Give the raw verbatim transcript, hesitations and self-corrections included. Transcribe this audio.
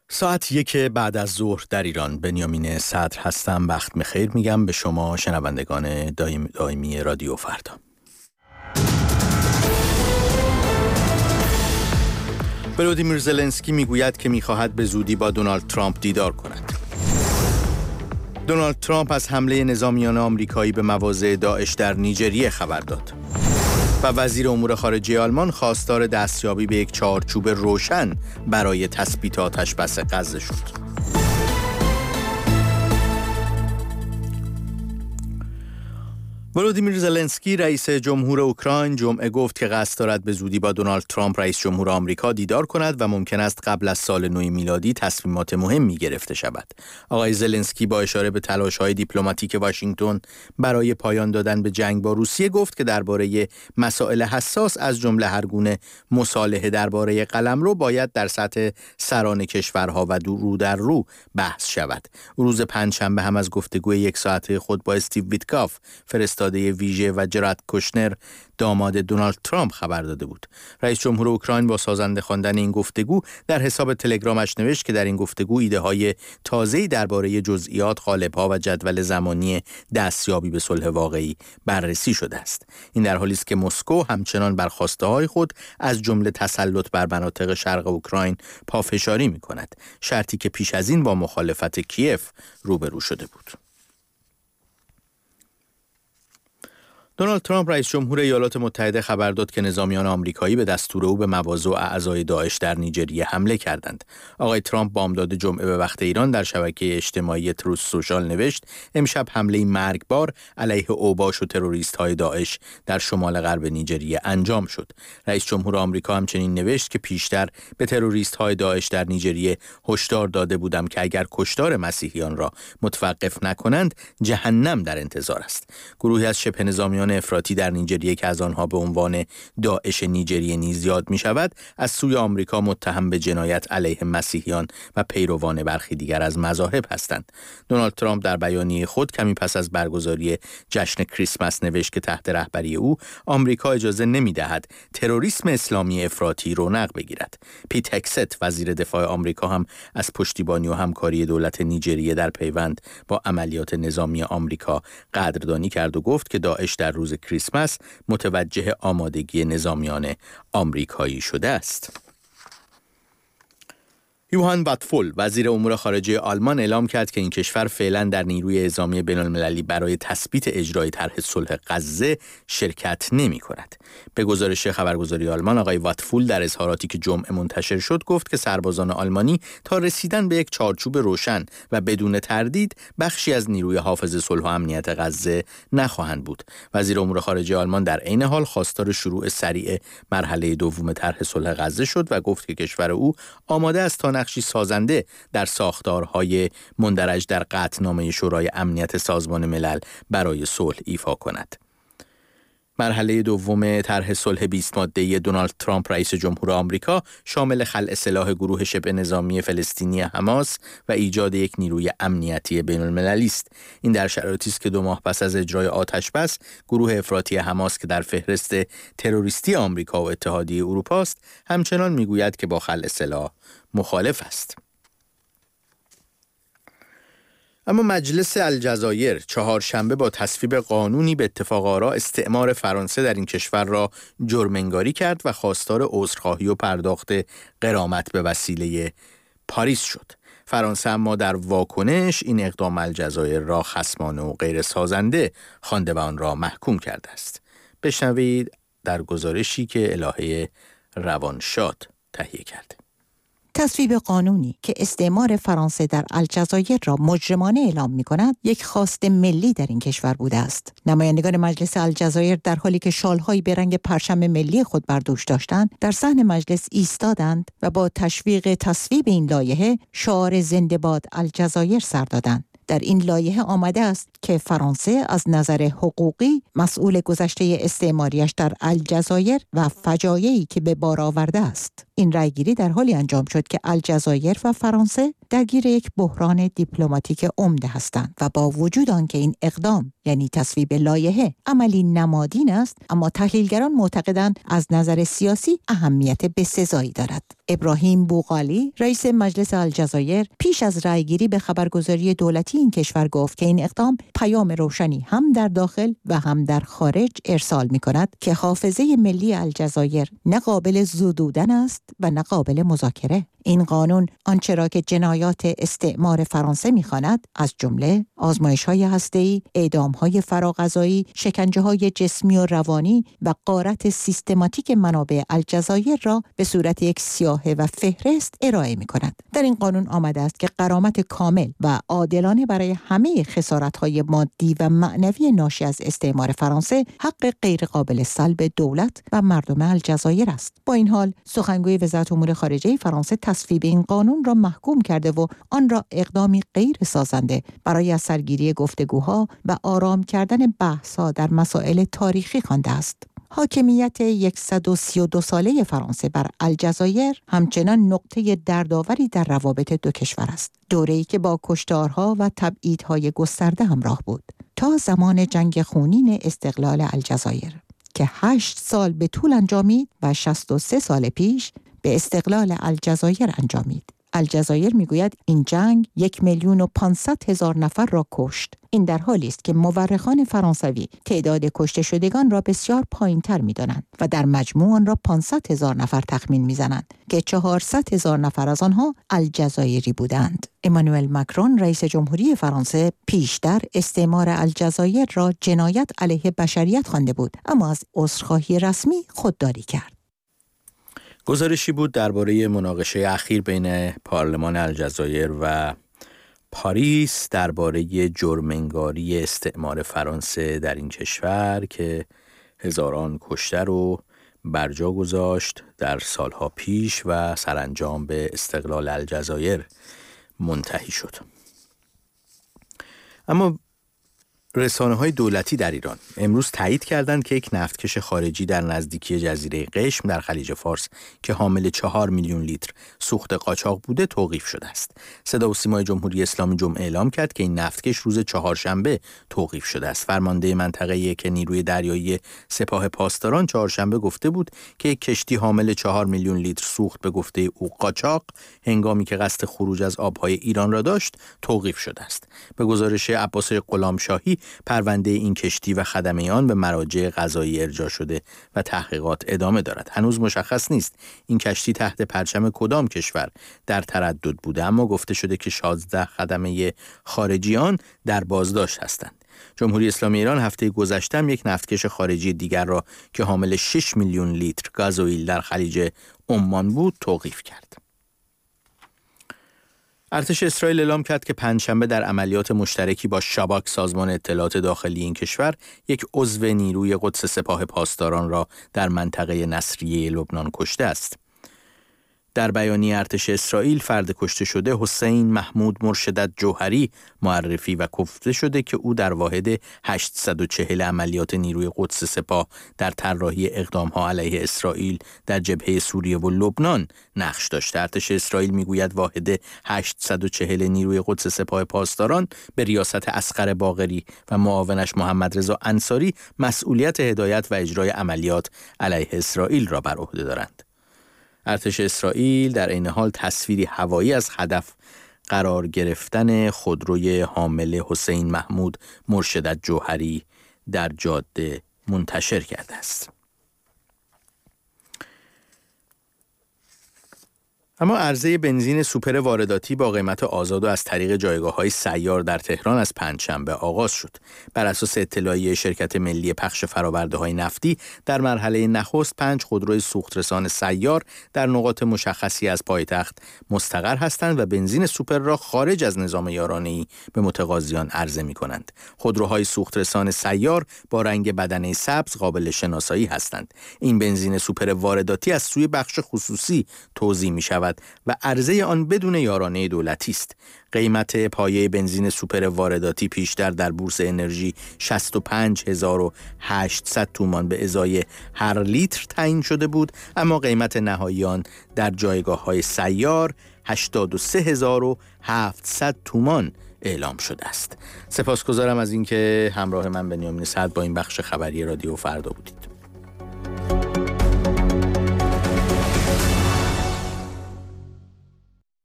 ساعت یک بعد از ظهر در ایران. بنیامین صدر هستم. وقت می‌خیر میگم به شما شنوندگان دائم دائمی رادیو فردا. ولودیمیر زلنسکی میگوید که می‌خواهد به زودی با دونالد ترامپ دیدار کند. دونالد ترامپ از حمله نظامیان آمریکایی به مواضع داعش در نیجریه خبر داد. و وزیر امور خارجه آلمان خواستار دستیابی به یک چارچوب روشن برای تثبیت آتش‌بس غزه شد. ولودیمیر زلنسکی رئیس جمهور اوکراین جمعه گفت که قصد دارد به زودی با دونالد ترامپ رئیس جمهور آمریکا دیدار کند و ممکن است قبل از سال نو میلادی تصمیمات مهمی گرفته شود. آقای زلنسکی با اشاره به تلاش‌های دیپلماتیک واشنگتن برای پایان دادن به جنگ با روسیه گفت که درباره مسائل حساس از جمله هر گونه مصالحه درباره قلمرو باید در سطح سران کشورها و رو در رو بحث شود. روز پنجشنبه هم از گفتگوی یک ساعته خود با استیو ویتکاف فرستاده ویژه و جراد کوشنر داماد دونالد ترامپ خبر داده بود. رئیس جمهور اوکراین با سازنده خواندن این گفتگو در حساب تلگرامش نوشت که در این گفتگو ایده های تازه‌ای درباره جزئیات، قالب‌ها و جدول زمانی دستیابی به صلح واقعی بررسی شده است. این در حالی است که مسکو همچنان بر خواسته‌های خود از جمله تسلط بر مناطق شرق اوکراین پافشاری می‌کند، شرطی که پیش از این با مخالفت کیف روبرو شده بود. دونالد ترامپ رئیس جمهور ایالات متحده خبر داد که نظامیان آمریکایی به دستور او به مواضع اعضای داعش در نیجریه حمله کردند. آقای ترامپ بامداد جمعه به وقت ایران در شبکه اجتماعی تروث سوشال نوشت امشب حمله مرگبار علیه اوباش و تروریست‌های داعش در شمال غرب نیجریه انجام شد. رئیس جمهور آمریکا همچنین نوشت که پیشتر به تروریست‌های داعش در نیجریه هشدار داده بودم که اگر کشتار مسیحیان را متوقف نکنند جهنم در انتظار است. گروهی از شبه نظامیان افراطی در نیجریه که از آنها به عنوان داعش نیجریه نیز یاد می شود از سوی آمریکا متهم به جنایت علیه مسیحیان و پیروان برخی دیگر از مذاهب هستند. دونالد ترامپ در بیانیه خود کمی پس از برگزاری جشن کریسمس نوشت که تحت رهبری او آمریکا اجازه نمی دهد تروریسم اسلامی افراطی رونق بگیرد. پیت هگست وزیر دفاع آمریکا هم از پشتیبانی و همکاری دولت نیجریه در پیوند با عملیات نظامی آمریکا قدردانی کرد و گفت که داعش در روز کریسمس متوجه آمادگی نظامیان آمریکایی شده است. یوهان واتفول وزیر امور خارجه آلمان اعلام کرد که این کشور فعلا در نیروی اعزامی بین‌المللی برای تثبیت اجرای طرح صلح غزه شرکت نمی کند. به گزارش خبرگزاری آلمان آقای واتفول در اظهاراتی که جمعه منتشر شد گفت که سربازان آلمانی تا رسیدن به یک چارچوب روشن و بدون تردید بخشی از نیروی حافظ صلح و امنیت غزه نخواهند بود. وزیر امور خارجه آلمان در عین حال خواستار شروع سریع مرحله دوم طرح صلح غزه شد و گفت که کشور او آماده است تا نقشی سازنده در ساختارهای مندرج در قطعنامه شورای امنیت سازمان ملل برای صلح ایفا کند. مرحله دوم طرح صلح بیست ماده‌ای دونالد ترامپ رئیس جمهور آمریکا شامل خلع سلاح گروه شبه نظامی فلسطینی حماس و ایجاد یک نیروی امنیتی بین‌المللی است. این در شرایطی است که دو ماه پس از اجرای آتش‌بس گروه افراطی حماس که در فهرست تروریستی آمریکا و اتحادیه اروپا است همچنان میگوید که با خلع سلاح مخالف است. اما مجلس الجزایر چهارشنبه با تصویب قانونی به اتفاق آرا استعمار فرانسه در این کشور را جرم‌انگاری کرد و خواستار عذرخواهی و پرداخت غرامت به وسیله پاریس شد. فرانسه اما در واکنش این اقدام الجزایر را خصمانه و غیر سازنده خوانده و آن را محکوم کرده است. بشنوید در گزارشی که الهه روانشاد تهیه کرده. تصویب قانونی که استعمار فرانسه در الجزایر را مجرمانه اعلام می‌کند، یک خواست ملی در این کشور بوده است. نمایندگان مجلس الجزایر در حالی که شال‌هایی به رنگ پرچم ملی خود بر دوش داشتند، در صحن مجلس ایستادند و با تشویق تصویب این لایحه شعار زنده باد الجزایر سر دادند. در این لایحه آمده است که فرانسه از نظر حقوقی مسئول گذشته استعماریش در الجزایر و فجایعی که به بار آورده است. این رأیگیری در حالی انجام شد که الجزایر و فرانسه درگیر یک بحران دیپلماتیک عمده هستند و با وجود آنکه این اقدام یعنی تصویب لایحه عملی نمادین است، اما تحلیلگران معتقدند از نظر سیاسی اهمیت بسزایی دارد. ابراهیم بوغالی رئیس مجلس الجزایر پیش از رأیگیری به خبرگزاری دولتی این کشور گفت که این اقدام پیام روشنی هم در داخل و هم در خارج ارسال می‌کند که حافظه ملی الجزایر نه قابل زدودن است و نه قابل مذاکره. این قانون آنچه را که جنایات استعمار فرانسه می‌خواند، از جمله آزمایش‌های هسته‌ای، اعدام‌های فراغذایی، شکنجه‌های جسمی و روانی و غارت سیستماتیک منابع الجزایر را به صورت یک سیاهه و فهرست ارائه می‌کند. در این قانون آمده است که غرامت کامل و عادلانه برای همه خسارت‌های مادی و معنوی ناشی از استعمار فرانسه حق غیرقابل سلب دولت و مردم الجزایر است. با این حال سخنگوی وزارت امور خارجه فرانسه تصویب این قانون را محکوم کرده و آن را اقدامی غیر سازنده برای از سرگیری گفتگوها و آرام کردن بحث‌ها در مسائل تاریخی خوانده است. حاکمیت صد و سی و دو ساله فرانسه بر الجزایر همچنان نقطه دردآوری در روابط دو کشور است. دوره‌ای که با کشتارها و تبعیدهای گسترده همراه بود تا زمان جنگ خونین استقلال الجزایر که هشت سال به طول انجامید و شصت و سه سال پیش به استقلال الجزایر انجامید. الجزایر میگوید این جنگ یک میلیون و پانصد هزار نفر را کشت. این در حالی است که مورخان فرانسوی تعداد کشته شدگان را بسیار پایین‌تر می‌دانند و در مجموع آن را پانصد هزار نفر تخمین می‌زنند که چهارصد هزار نفر از آنها الجزایری بودند. امانوئل مکرون رئیس جمهوری فرانسه پیشتر استعمار الجزایر را جنایت علیه بشریت خوانده بود، اما از عذرخواهی رسمی خودداری کرد. گزارشی بود درباره مناقشه اخیر بین پارلمان الجزایر و پاریس درباره جرم‌انگاری استعمار فرانسه در این کشور که هزاران کشته رو برجا گذاشت در سالها پیش و سرانجام به استقلال الجزایر منتهی شد. اما رسانه‌های دولتی در ایران امروز تایید کردند که یک نفتکش خارجی در نزدیکی جزیره قشم در خلیج فارس که حامل چهار میلیون لیتر سوخت قاچاق بوده توقیف شده است. صدا و سیمای جمهوری اسلامی جمعه اعلام کرد که این نفتکش روز چهارشنبه توقیف شده است. فرمانده منطقه که نیروی دریایی سپاه پاسداران چهارشنبه گفته بود که یک کشتی حامل چهار میلیون لیتر سوخت به گفته او قاچاق هنگامی که قصد خروج از آبهای ایران را داشت توقیف شده است. به گزارش عباس غلامشاهی پرونده این کشتی و خدمه آن به مراجع قضایی ارجاع شده و تحقیقات ادامه دارد. هنوز مشخص نیست این کشتی تحت پرچم کدام کشور در تردد بوده، اما گفته شده که شانزده خدمه خارجی آن در بازداشت هستند. جمهوری اسلامی ایران هفته گذشته هم یک نفتکش خارجی دیگر را که حامل شش میلیون لیتر گازوئیل در خلیج عمان بود توقیف کرد. ارتش اسرائیل اعلام کرد که پنجشنبه در عملیات مشترکی با شباک سازمان اطلاعات داخلی این کشور یک عضو نیروی قدس سپاه پاسداران را در منطقه نصریه لبنان کشته است. در بیانیه ارتش اسرائیل فرد کشته شده حسین محمود مرشدت جوهری معرفی و گفته شده که او در واحد هشتصد و چهل عملیات نیروی قدس سپاه در طراحی اقدام‌ها علیه اسرائیل در جبهه سوریه و لبنان نقش داشته. ارتش اسرائیل میگوید واحد هشتصد و چهل نیروی قدس سپاه پاسداران به ریاست اصغر باقری و معاونش محمد رضا انصاری مسئولیت هدایت و اجرای عملیات علیه اسرائیل را بر عهده دارند. ارتش اسرائیل در عین حال تصویری هوایی از هدف قرار گرفتن خودروی حامل حسین محمود مرشدت جوهری در جاده منتشر کرده است. اما عرضه بنزین سوپر وارداتی با قیمت آزاد و از طریق جایگاه‌های سیار در تهران از پنجشنبه آغاز شد. بر اساس اطلاعیه شرکت ملی پخش فرآورده‌های نفتی در مرحله نخست پنج خودروی سوخترسان سیار در نقاط مشخصی از پایتخت مستقر هستند و بنزین سوپر را خارج از نظام یارانه‌ای به متقاضیان عرضه می‌کنند. خودروهای سوخترسان سیار با رنگ بدنه سبز قابل شناسایی هستند. این بنزین سوپر وارداتی از سوی بخش خصوصی توزیع می‌شود و عرضه آن بدون یارانه دولتی است. قیمت پایه بنزین سوپر وارداتی پیشتر در بورس انرژی شصت و پنج هزار و هشتصد تومان به ازای هر لیتر تعیین شده بود، اما قیمت نهایی آن در جایگاه‌های سیار هشتاد و سه هزار و هفتصد تومان اعلام شده است. سپاسگزارم از اینکه همراه من بنیامین سعد با این بخش خبری رادیو فردا بودید.